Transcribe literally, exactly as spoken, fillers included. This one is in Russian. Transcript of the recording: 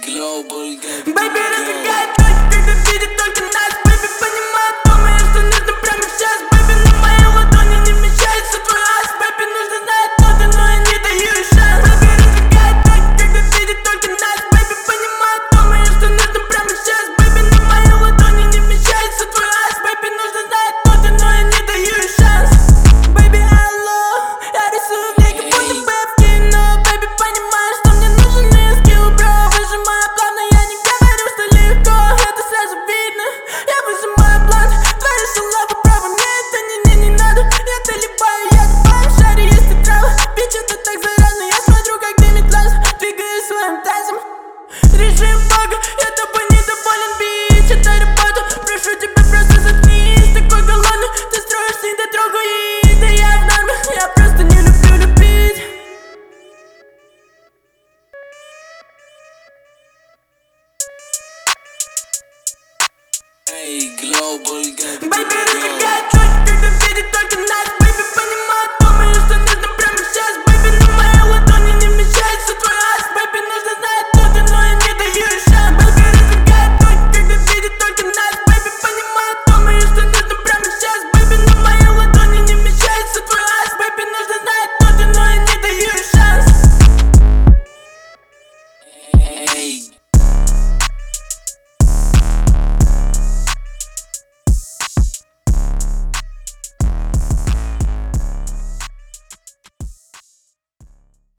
Global Gang. Baby, разжигает точки, когда видит только нас. Baby, понимает, думает, что нужно прямо сейчас. Baby, на моей ладони не вмещается твой ас. Baby, нужно знать, кто ты, но я не даю ей шанс. Baby, разжигает точки, когда видит только нас. Baby, понимает, думает, что нужно прямо сейчас. Baby, на моей ладони не вмещается твой ас. Baby, нужно знать, кто ты, но я не даю ей шанс. Baby, алло, я рисую в ней, как будто бы в кино. Baby, понимаешь, что мне нужен и скилл, бро. Выжимаю плавно, я не говорю, что легко. Это сразу видно, я выжимаю блант. Твои шалавы, право, мне это не, не, не надо. Я талибаю, я купаю в шаре, есть и трава. Бич, это так заразно, я смотрю, как дымит лаз. Двигаюсь своим тазом. Режим бога, я тобой недоволен, бич, это работа. Прошу тебя, просто заткнись, такой голодный. Ты строишься и дотрогай, да я в норме. Я просто не люблю любить. Эй, Global Gang. Baby, разжигает точки, когда видит только нас. Baby, понимает, думает, что нужно прямо сейчас. Baby, на моей ладони не вмещается твой ас. Baby, нужно знать, кто ты, но я не даю ей шанс. Baby, разжигает точки, когда видит только нас. Baby, понимает, думает, что нужно прямо сейчас. Baby, на моей ладони не вмещается твой ас. Baby, нужно знать, кто ты, но я не даю ей шанс. Эй,